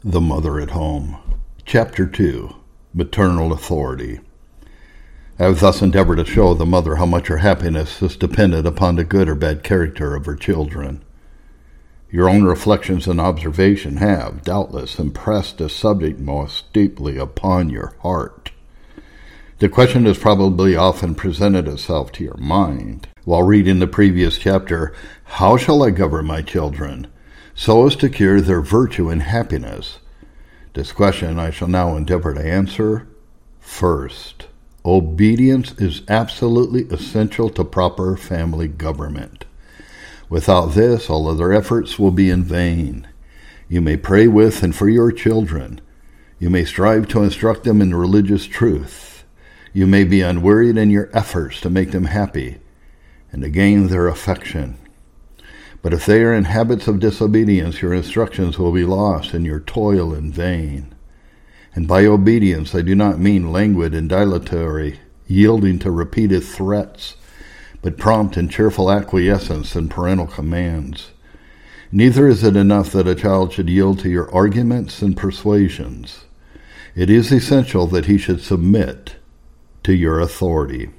The Mother at Home. Chapter 2. Maternal Authority. I have thus endeavored to show the mother how much her happiness is dependent upon the good or bad character of her children. Your own reflections and observation have, doubtless, impressed this subject most deeply upon your heart. The question has probably often presented itself to your mind while reading the previous chapter, How shall I govern my children, so as to cure their virtue and happiness? This question I shall now endeavor to answer. First, obedience is absolutely essential to proper family government. Without this, all other efforts will be in vain. You may pray with and for your children. You may strive to instruct them in religious truth. You may be unwearied in your efforts to make them happy and to gain their affection. But if they are in habits of disobedience, your instructions will be lost and your toil in vain. And by obedience, I do not mean languid and dilatory, yielding to repeated threats, but prompt and cheerful acquiescence in parental commands. Neither is it enough that a child should yield to your arguments and persuasions. It is essential that he should submit to your authority.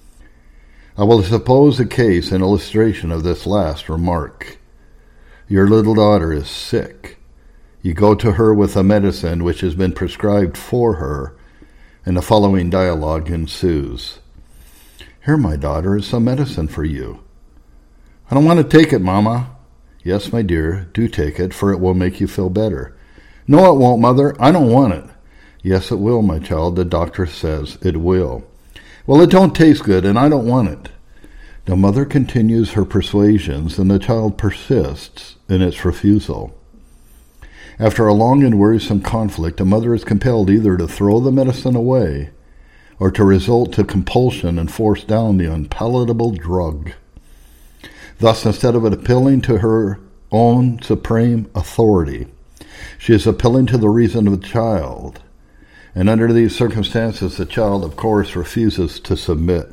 I will suppose a case in illustration of this last remark. Your little daughter is sick. You go to her with a medicine which has been prescribed for her, and the following dialogue ensues. Here, my daughter, is some medicine for you. I don't want to take it, Mama. Yes, my dear, do take it, for it will make you feel better. No, it won't, Mother. I don't want it. Yes, it will, my child. The doctor says it will. Well, it don't taste good, and I don't want it. The mother continues her persuasions, and the child persists in its refusal. After a long and wearisome conflict, the mother is compelled either to throw the medicine away or to resort to compulsion and force down the unpalatable drug. Thus, instead of appealing to her own supreme authority, she is appealing to the reason of the child. And under these circumstances, the child, of course, refuses to submit.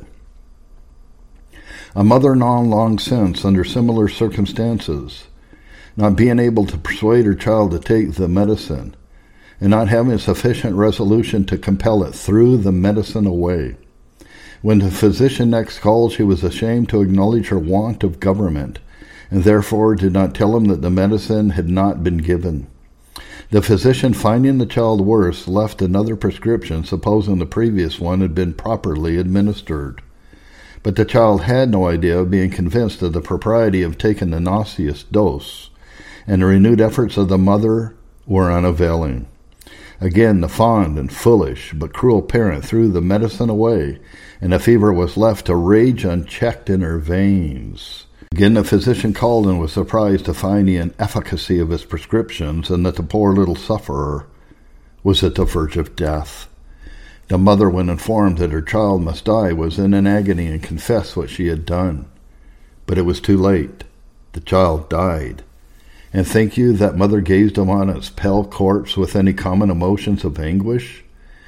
A mother not long since, under similar circumstances, not being able to persuade her child to take the medicine, and not having sufficient resolution to compel it, threw the medicine away. When the physician next called, she was ashamed to acknowledge her want of government, and therefore did not tell him that the medicine had not been given. The physician, finding the child worse, left another prescription, supposing the previous one had been properly administered. But the child had no idea of being convinced of the propriety of taking the nauseous dose, and the renewed efforts of the mother were unavailing. Again, the fond and foolish but cruel parent threw the medicine away, and the fever was left to rage unchecked in her veins. Again, the physician called and was surprised to find the inefficacy of his prescriptions and that the poor little sufferer was at the verge of death. The mother, when informed that her child must die, was in an agony and confessed what she had done. But it was too late. The child died. And think you that mother gazed upon its pale corpse with any common emotions of anguish?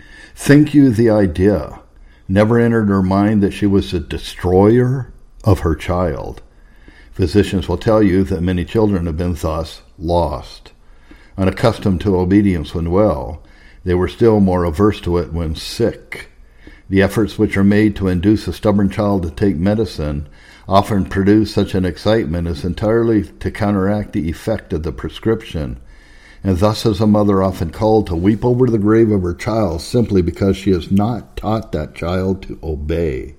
Think you the idea never entered her mind that she was the destroyer of her child? Physicians will tell you that many children have been thus lost. Unaccustomed to obedience when well, they were still more averse to it when sick. The efforts which are made to induce a stubborn child to take medicine often produce such an excitement as entirely to counteract the effect of the prescription, and thus is a mother often called to weep over the grave of her child simply because she has not taught that child to obey.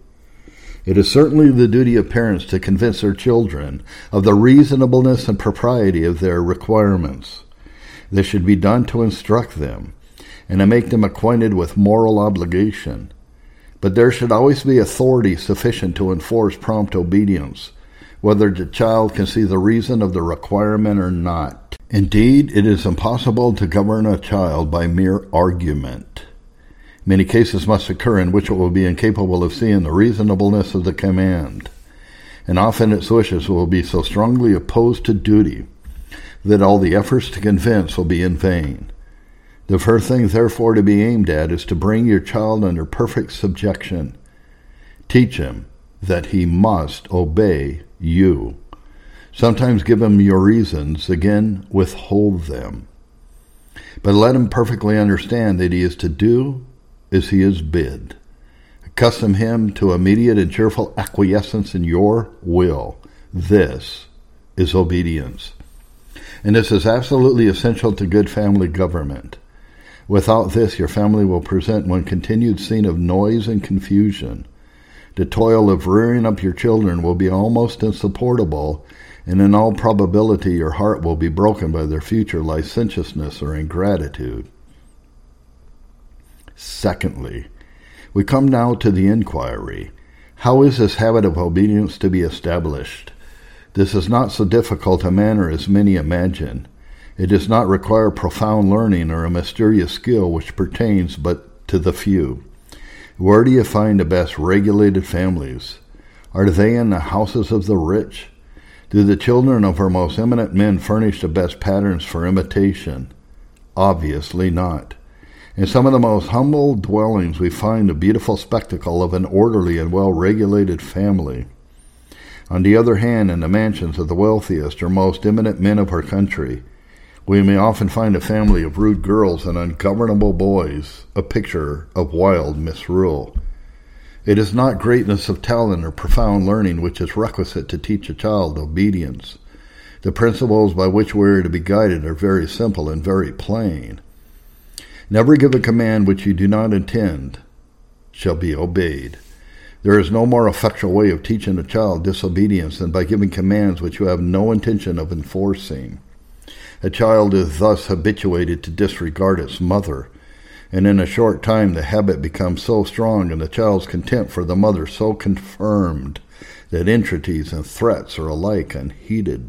It is certainly the duty of parents to convince their children of the reasonableness and propriety of their requirements. This should be done to instruct them and to make them acquainted with moral obligation. But there should always be authority sufficient to enforce prompt obedience, whether the child can see the reason of the requirement or not. Indeed, it is impossible to govern a child by mere argument. Many cases must occur in which it will be incapable of seeing the reasonableness of the command, and often its wishes will be so strongly opposed to duty that all the efforts to convince will be in vain. The first thing, therefore, to be aimed at is to bring your child under perfect subjection. Teach him that he must obey you. Sometimes give him your reasons, again withhold them. But let him perfectly understand that he is to do as he is bid. Accustom him to immediate and cheerful acquiescence in your will. This is obedience. And this is absolutely essential to good family government. Without this, your family will present one continued scene of noise and confusion. The toil of rearing up your children will be almost insupportable, and in all probability your heart will be broken by their future licentiousness or ingratitude. Secondly, we come now to the inquiry. How is this habit of obedience to be established? This is not so difficult a matter as many imagine. It does not require profound learning or a mysterious skill which pertains but to the few. Where do you find the best regulated families? Are they in the houses of the rich? Do the children of our most eminent men furnish the best patterns for imitation? Obviously not. In some of the most humble dwellings we find the beautiful spectacle of an orderly and well-regulated family. On the other hand, in the mansions of the wealthiest or most eminent men of our country, we may often find a family of rude girls and ungovernable boys, a picture of wild misrule. It is not greatness of talent or profound learning which is requisite to teach a child obedience. The principles by which we are to be guided are very simple and very plain. Never give a command which you do not intend shall be obeyed. There is no more effectual way of teaching a child disobedience than by giving commands which you have no intention of enforcing. A child is thus habituated to disregard its mother, and in a short time the habit becomes so strong and the child's contempt for the mother so confirmed that entreaties and threats are alike unheeded.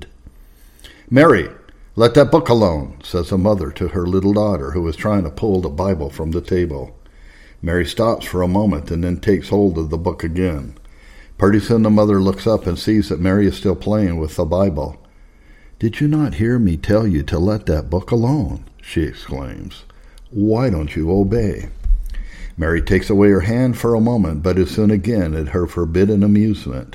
"Mary, let that book alone," says a mother to her little daughter who is trying to pull the Bible from the table. Mary stops for a moment and then takes hold of the book again. Pretty soon the mother looks up and sees that Mary is still playing with the Bible. "Did you not hear me tell you to let that book alone?" she exclaims. "Why don't you obey?" Mary takes away her hand for a moment, but is soon again at her forbidden amusement.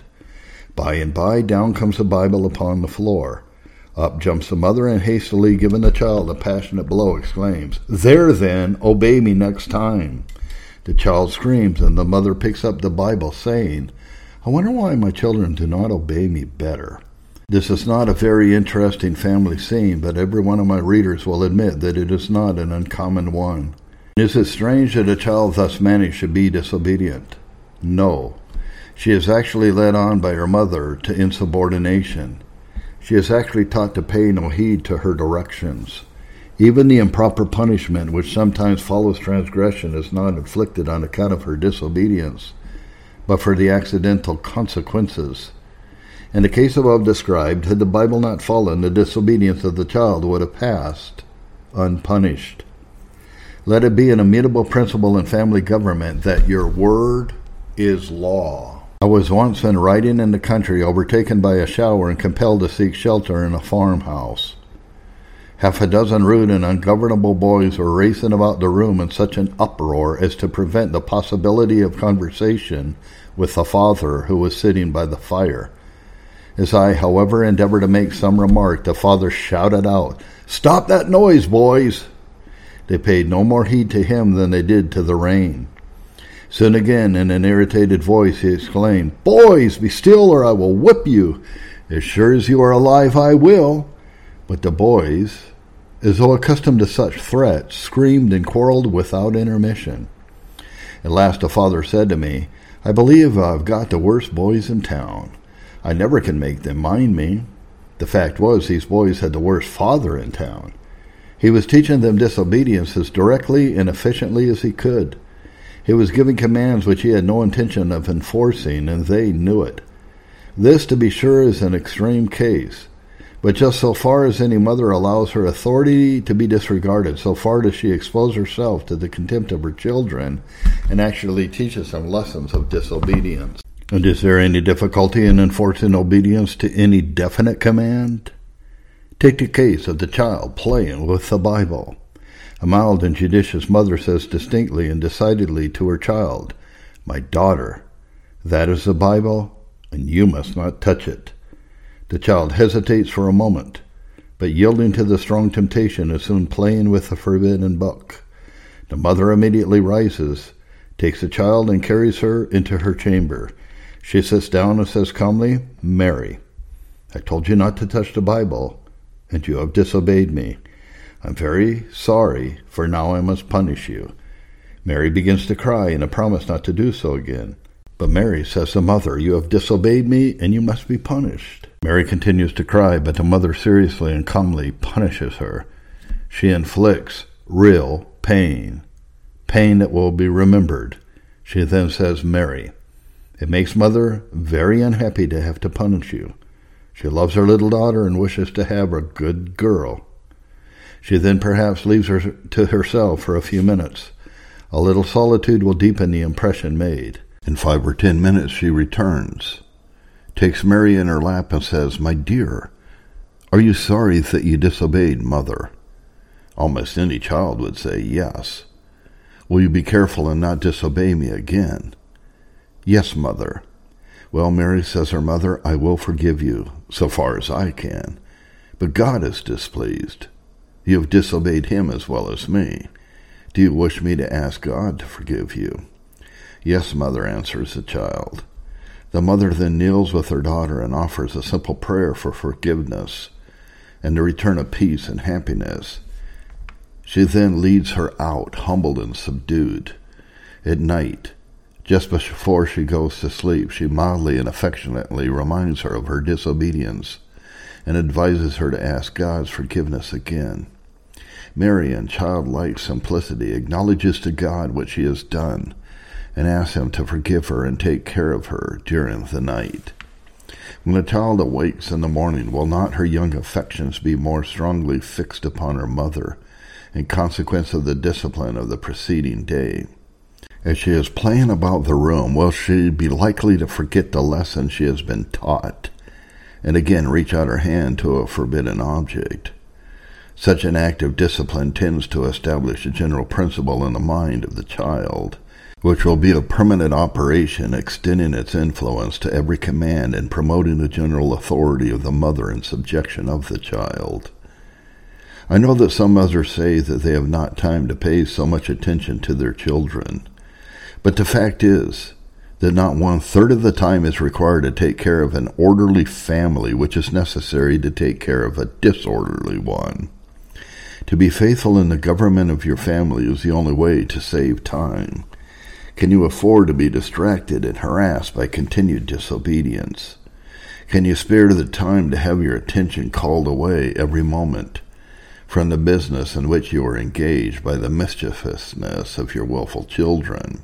By and by, down comes the Bible upon the floor. Up jumps the mother, and hastily giving the child a passionate blow, exclaims, "There then, obey me next time." The child screams, and the mother picks up the Bible, saying, "I wonder why my children do not obey me better." This is not a very interesting family scene, but every one of my readers will admit that it is not an uncommon one. Is it strange that a child thus managed should be disobedient? No. She is actually led on by her mother to insubordination. She is actually taught to pay no heed to her directions. Even the improper punishment which sometimes follows transgression is not inflicted on account of her disobedience, but for the accidental consequences. In the case above described, had the Bible not fallen, the disobedience of the child would have passed unpunished. Let it be an immutable principle in family government that your word is law. I was once in riding in the country, overtaken by a shower and compelled to seek shelter in a farmhouse. Half a dozen rude and ungovernable boys were racing about the room in such an uproar as to prevent the possibility of conversation with the father who was sitting by the fire. As I, however, endeavored to make some remark, the father shouted out, "Stop that noise, boys!" They paid no more heed to him than they did to the rain. Soon again, in an irritated voice, he exclaimed, "Boys, be still, or I will whip you. As sure as you are alive, I will." But the boys, as though accustomed to such threats, screamed and quarreled without intermission. At last the father said to me, "I believe I've got the worst boys in town. I never can make them mind me." The fact was, these boys had the worst father in town. He was teaching them disobedience as directly and efficiently as he could. He was giving commands which he had no intention of enforcing, and they knew it. This, to be sure, is an extreme case. But just so far as any mother allows her authority to be disregarded, so far does she expose herself to the contempt of her children and actually teaches them lessons of disobedience. And is there any difficulty in enforcing obedience to any definite command? Take the case of the child playing with the Bible. A mild and judicious mother says distinctly and decidedly to her child, "My daughter, that is the Bible, and you must not touch it." The child hesitates for a moment, but yielding to the strong temptation is soon playing with the forbidden book. The mother immediately rises, takes the child, and carries her into her chamber. She sits down and says calmly, "Mary, I told you not to touch the Bible, and you have disobeyed me. I'm very sorry, for now I must punish you." Mary begins to cry and a promise not to do so again. But Mary says to the mother, "You have disobeyed me, and you must be punished." Mary continues to cry, but the mother seriously and calmly punishes her. She inflicts real pain that will be remembered. She then says, "Mary, it makes mother very unhappy to have to punish you. She loves her little daughter and wishes to have her a good girl." She then perhaps leaves her to herself for a few minutes. A little solitude will deepen the impression made. In 5 or 10 minutes she returns, takes Mary in her lap and says, "My dear, are you sorry that you disobeyed Mother?" Almost any child would say yes. "Will you be careful and not disobey me again?" "Yes, Mother." "Well, Mary," says her mother, "I will forgive you, so far as I can. But God is displeased. You have disobeyed him as well as me. Do you wish me to ask God to forgive you?" "Yes, Mother," answers the child. The mother then kneels with her daughter and offers a simple prayer for forgiveness and the return of peace and happiness. She then leads her out, humbled and subdued. At night, just before she goes to sleep, she mildly and affectionately reminds her of her disobedience and advises her to ask God's forgiveness again. Mary, in childlike simplicity, acknowledges to God what she has done and asks him to forgive her and take care of her during the night. When a child awakes in the morning, will not her young affections be more strongly fixed upon her mother in consequence of the discipline of the preceding day? As she is playing about the room, will she be likely to forget the lesson she has been taught and again reach out her hand to a forbidden object? Such an act of discipline tends to establish a general principle in the mind of the child, which will be a permanent operation, extending its influence to every command and promoting the general authority of the mother in subjection of the child. I know that some mothers say that they have not time to pay so much attention to their children, but the fact is that not 1/3 of the time is required to take care of an orderly family, which is necessary to take care of a disorderly one. To be faithful in the government of your family is the only way to save time. Can you afford to be distracted and harassed by continued disobedience? Can you spare the time to have your attention called away every moment from the business in which you are engaged by the mischievousness of your willful children?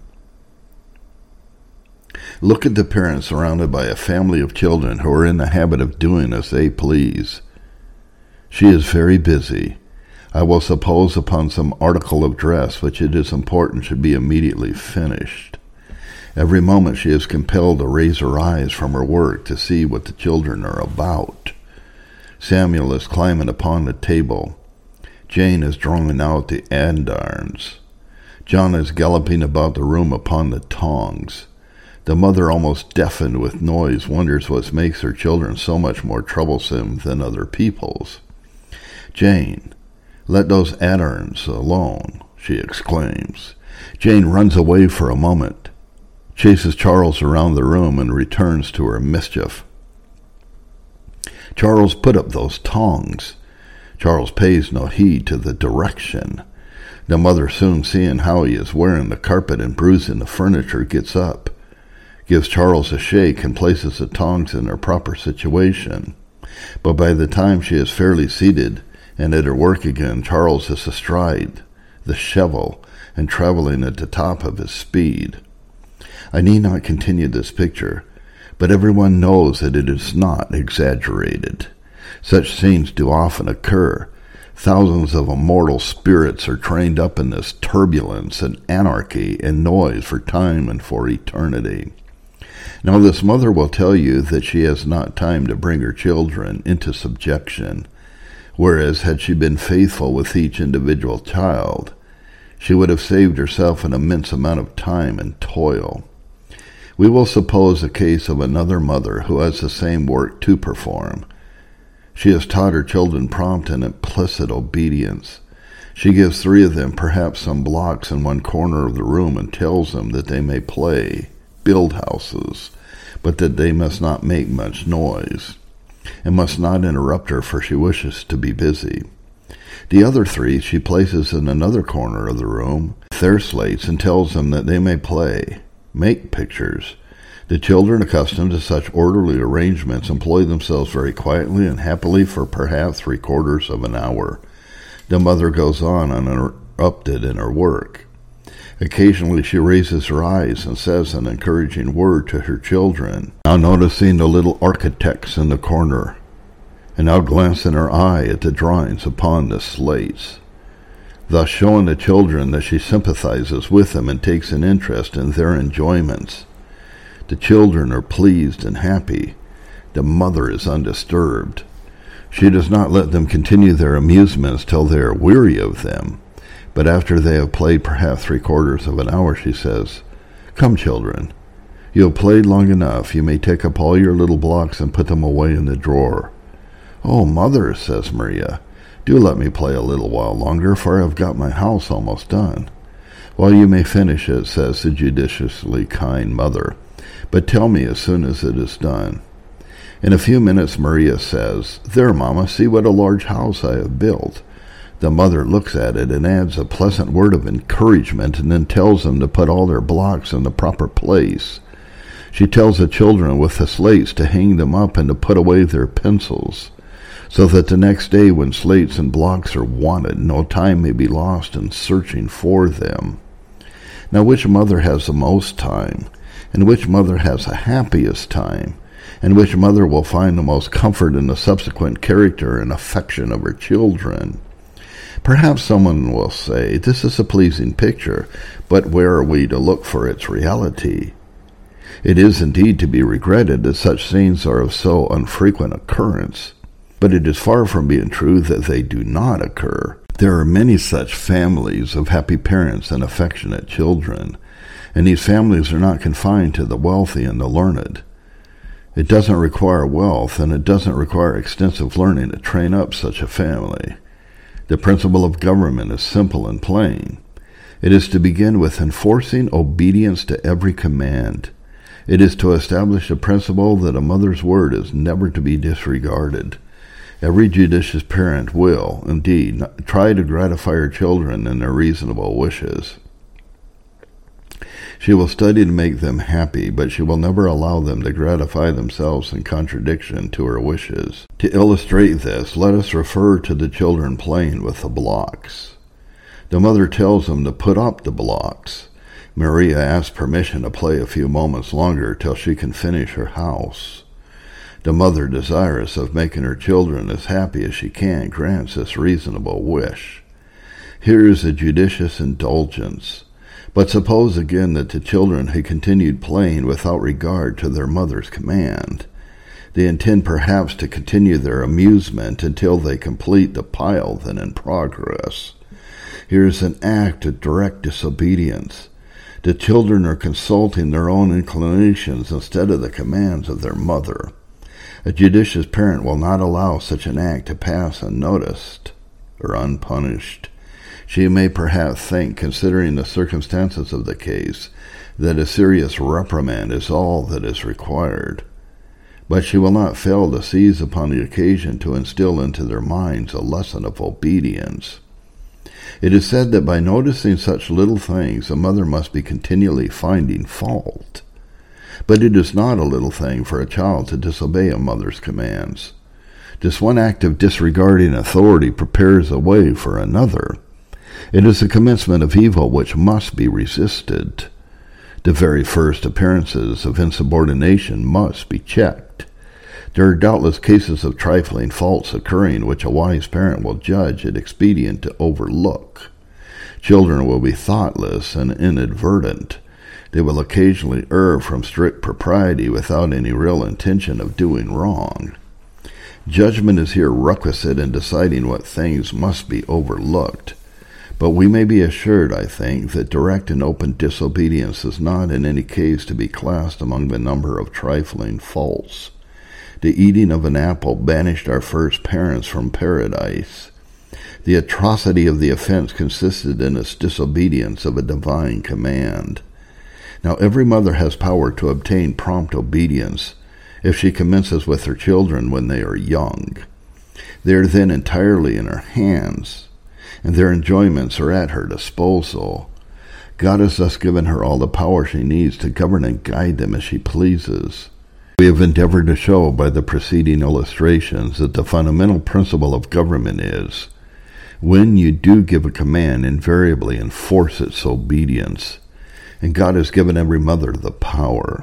Look at the parents surrounded by a family of children who are in the habit of doing as they please. She is very busy, I will suppose, upon some article of dress which it is important should be immediately finished. Every moment she is compelled to raise her eyes from her work to see what the children are about. Samuel is climbing upon the table. Jane is drawing out the andirons. John is galloping about the room upon the tongs. The mother, almost deafened with noise, wonders what makes her children so much more troublesome than other people's. "Jane, let those andirons alone," she exclaims. Jane runs away for a moment, chases Charles around the room, and returns to her mischief. "Charles, put up those tongs." Charles pays no heed to the direction. The mother, soon seeing how he is wearing the carpet and bruising the furniture, gets up, gives Charles a shake, and places the tongs in their proper situation. But by the time she is fairly seated and at her work again, Charles is astride the shovel and traveling at the top of his speed. I need not continue this picture, but everyone knows that it is not exaggerated. Such scenes do often occur. Thousands of immortal spirits are trained up in this turbulence and anarchy and noise for time and for eternity. Now this mother will tell you that she has not time to bring her children into subjection, whereas had she been faithful with each individual child, she would have saved herself an immense amount of time and toil. We will suppose a case of another mother who has the same work to perform. She has taught her children prompt and implicit obedience. She gives 3 of them perhaps some blocks in one corner of the room and tells them that they may play, build houses, but that they must not make much noise, and must not interrupt her, for she wishes to be busy. The other 3 she places in another corner of the room with their slates and tells them that they may play, make pictures. The children, accustomed to such orderly arrangements, employ themselves very quietly and happily for perhaps 3/4 of an hour. The mother goes on uninterrupted in her work. Occasionally she raises her eyes and says an encouraging word to her children, now noticing the little architects in the corner, and now glancing her eye at the drawings upon the slates, thus showing the children that she sympathizes with them and takes an interest in their enjoyments. The children are pleased and happy. The mother is undisturbed. She does not let them continue their amusements till they are weary of them, but after they have played perhaps 3/4 of an hour, she says, "Come, children, you have played long enough. You may take up all your little blocks and put them away in the drawer." "Oh, mother," says Maria, "do let me play a little while longer, for I have got my house almost done." "Well, you may finish it," says the judiciously kind mother, "but tell me as soon as it is done." In a few minutes Maria says, "There, Mama, see what a large house I have built." The mother looks at it and adds a pleasant word of encouragement, and then tells them to put all their blocks in the proper place. She tells the children with the slates to hang them up and to put away their pencils, so that the next day when slates and blocks are wanted, no time may be lost in searching for them. Now, which mother has the most time, and which mother has the happiest time, and which mother will find the most comfort in the subsequent character and affection of her children? Perhaps someone will say, this is a pleasing picture, but where are we to look for its reality? It is indeed to be regretted that such scenes are of so unfrequent occurrence, but it is far from being true that they do not occur. There are many such families of happy parents and affectionate children, and these families are not confined to the wealthy and the learned. It doesn't require wealth, and it doesn't require extensive learning to train up such a family. The principle of government is simple and plain. It is to begin with enforcing obedience to every command. It is to establish the principle that a mother's word is never to be disregarded. Every judicious parent will, indeed, try to gratify her children in their reasonable wishes. She will study to make them happy, but she will never allow them to gratify themselves in contradiction to her wishes. To illustrate this, let us refer to the children playing with the blocks. The mother tells them to put up the blocks. Maria asks permission to play a few moments longer till she can finish her house. The mother, desirous of making her children as happy as she can, grants this reasonable wish. Here is a judicious indulgence. But suppose again that the children had continued playing without regard to their mother's command. They intend perhaps to continue their amusement until they complete the pile then in progress. Here is an act of direct disobedience. The children are consulting their own inclinations instead of the commands of their mother. A judicious parent will not allow such an act to pass unnoticed or unpunished. She may perhaps think, considering the circumstances of the case, that a serious reprimand is all that is required. But she will not fail to seize upon the occasion to instill into their minds a lesson of obedience. It is said that by noticing such little things, a mother must be continually finding fault. But it is not a little thing for a child to disobey a mother's commands. This one act of disregarding authority prepares a way for another. It is the commencement of evil which must be resisted. The very first appearances of insubordination must be checked. There are doubtless cases of trifling faults occurring which a wise parent will judge it expedient to overlook. Children will be thoughtless and inadvertent. They will occasionally err from strict propriety without any real intention of doing wrong. Judgment is here requisite in deciding what things must be overlooked. But we may be assured, I think, that direct and open disobedience is not in any case to be classed among the number of trifling faults. The eating of an apple banished our first parents from paradise. The atrocity of the offense consisted in its disobedience of a divine command. Now every mother has power to obtain prompt obedience if she commences with her children when they are young. They are then entirely in her hands, and their enjoyments are at her disposal. God has thus given her all the power she needs to govern and guide them as she pleases. We have endeavored to show by the preceding illustrations that the fundamental principle of government is, when you do give a command, invariably enforce its obedience. And God has given every mother the power.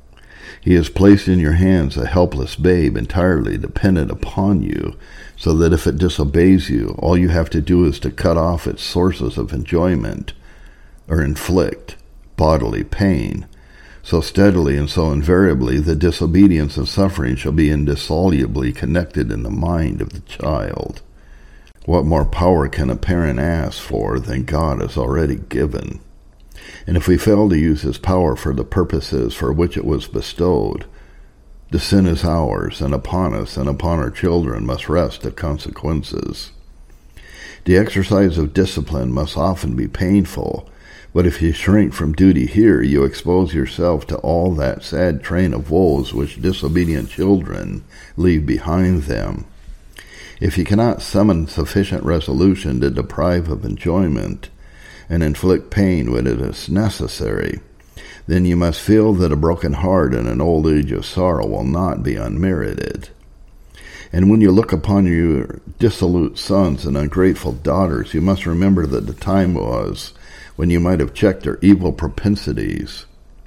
He has placed in your hands a helpless babe entirely dependent upon you, so that if it disobeys you, all you have to do is to cut off its sources of enjoyment, or inflict bodily pain, so steadily and so invariably that disobedience and suffering shall be indissolubly connected in the mind of the child. What more power can a parent ask for than God has already given? And if we fail to use his power for the purposes for which it was bestowed, the sin is ours, and upon us and upon our children must rest the consequences. The exercise of discipline must often be painful, but if you shrink from duty here, you expose yourself to all that sad train of woes which disobedient children leave behind them. If you cannot summon sufficient resolution to deprive of enjoyment and inflict pain when it is necessary, then you must feel that a broken heart and an old age of sorrow will not be unmerited. And when you look upon your dissolute sons and ungrateful daughters, you must remember that the time was when you might have checked their evil propensities.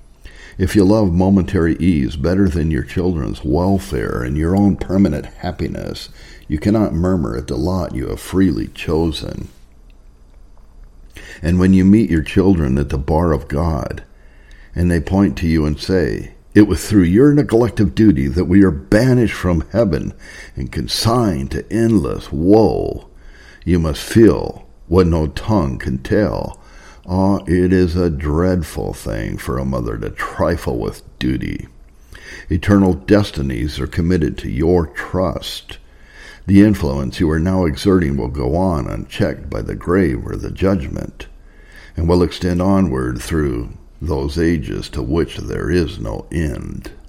If you love momentary ease better than your children's welfare and your own permanent happiness, you cannot murmur at the lot you have freely chosen. And when you meet your children at the bar of God, and they point to you and say, "It was through your neglect of duty that we are banished from heaven and consigned to endless woe," you must feel what no tongue can tell. It is a dreadful thing for a mother to trifle with duty. Eternal destinies are committed to your trust. The influence you are now exerting will go on unchecked by the grave or the judgment, and will extend onward through those ages to which there is no end.